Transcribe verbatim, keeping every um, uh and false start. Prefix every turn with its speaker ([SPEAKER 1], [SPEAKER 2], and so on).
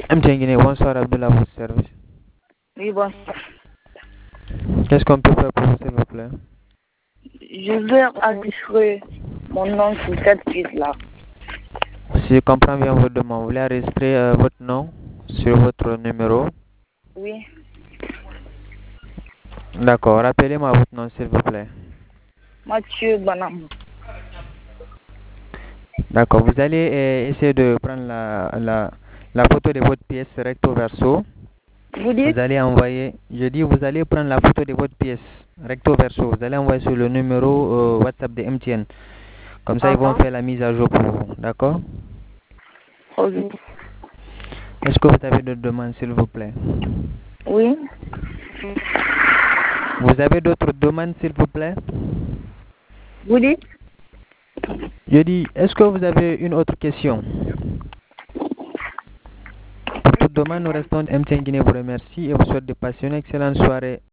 [SPEAKER 1] M T N Guinée, bonsoir Abdullah, votre service.
[SPEAKER 2] Oui, bonsoir.
[SPEAKER 1] Qu'est-ce qu'on peut faire pour vous, s'il vous plaît?
[SPEAKER 2] Je veux enregistrer mon nom sur cette piste-là.
[SPEAKER 1] Si je comprends bien votre demande, vous voulez enregistrer euh, votre nom sur votre numéro?
[SPEAKER 2] Oui.
[SPEAKER 1] D'accord, rappelez-moi votre nom, s'il vous plaît.
[SPEAKER 2] Mathieu Banam.
[SPEAKER 1] D'accord, vous allez euh, essayer de prendre la, la, la photo de votre pièce recto verso.
[SPEAKER 2] Vous dites?
[SPEAKER 1] Vous allez envoyer, je dis, vous allez prendre la photo de votre pièce recto verso. Vous allez envoyer sur le numéro euh, WhatsApp de M T N. Comme ça, ils vont
[SPEAKER 2] Uh-huh.
[SPEAKER 1] faire la mise à jour pour vous. D'accord?
[SPEAKER 2] Oui.
[SPEAKER 1] Est-ce que vous avez d'autres demandes, s'il vous plaît?
[SPEAKER 2] Oui.
[SPEAKER 1] Vous avez d'autres demandes, s'il vous plaît?
[SPEAKER 2] Vous dites?
[SPEAKER 1] Je dis, est-ce que vous avez une autre question? Pour toute demande, nous restons M T N Guinée vous remercie et vous souhaite de passer une excellente soirée.